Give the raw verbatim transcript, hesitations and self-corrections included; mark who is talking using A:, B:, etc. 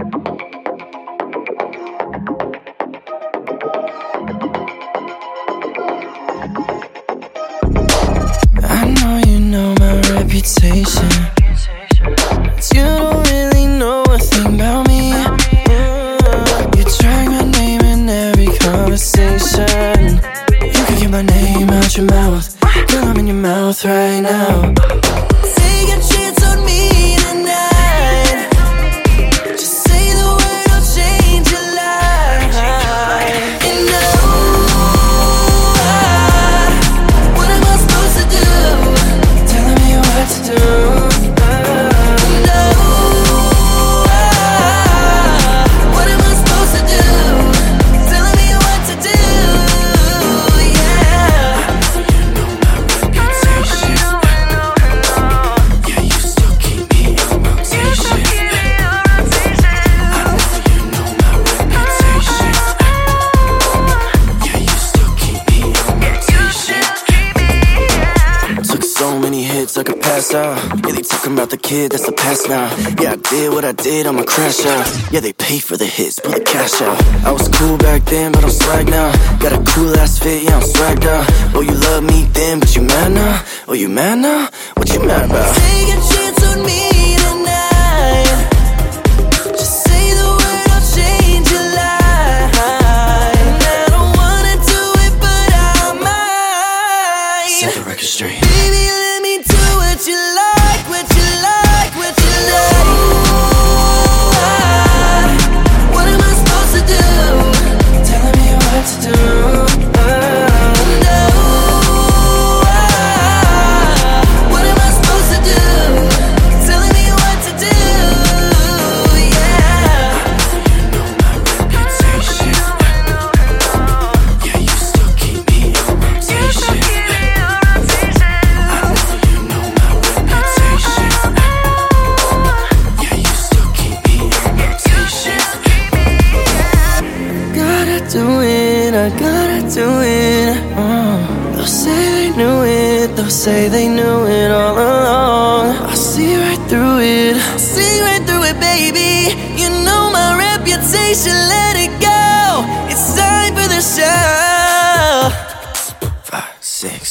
A: I know you know my reputation, but you don't really know a thing about me. You drag my name in every conversation. You can get my name out your mouth, girl, I'm in your mouth right now. Take a chance on me tonight. Just say the word, I'll change your life. And oh, what am I supposed to do? Telling me what to do. And oh, what am I supposed to do? Telling me what to do. Yeah. You know my reputation. Yeah, you still keep me in rotation. I know you know my reputation. Yeah, you still keep me in rotation. Took so many hits I could pass out. Yeah, they talking about the kid, that's the past now. Yeah, I did what I did, I'ma crash out. Yeah, they pay for the hits, pull the cash out. I was cool back then, but I'm swag now. Got a cool ass fit, yeah, I'm swagged out. Oh, you love me then, but you mad now? Oh, you mad now? What you mad about? Take a chance on me tonight. Just say the word, I'll change your life. And I don't wanna do it, but I might. Set the record straight. Baby, let me do what you like, what you like, what you like. What am I supposed to do? Telling me what to do. And oh, what am I supposed to do? Telling me what to do. Yeah. You know my reputation. Yeah, you still keep me in rotation. I know you know my reputation. Yeah, you still keep me in rotation. Gotta do it, I gotta do it. uh. They'll say they knew it, they'll say they knew it all along. I see right through it, I see right through it, baby. You know my reputation, let it go. It's time for the show. Five, six.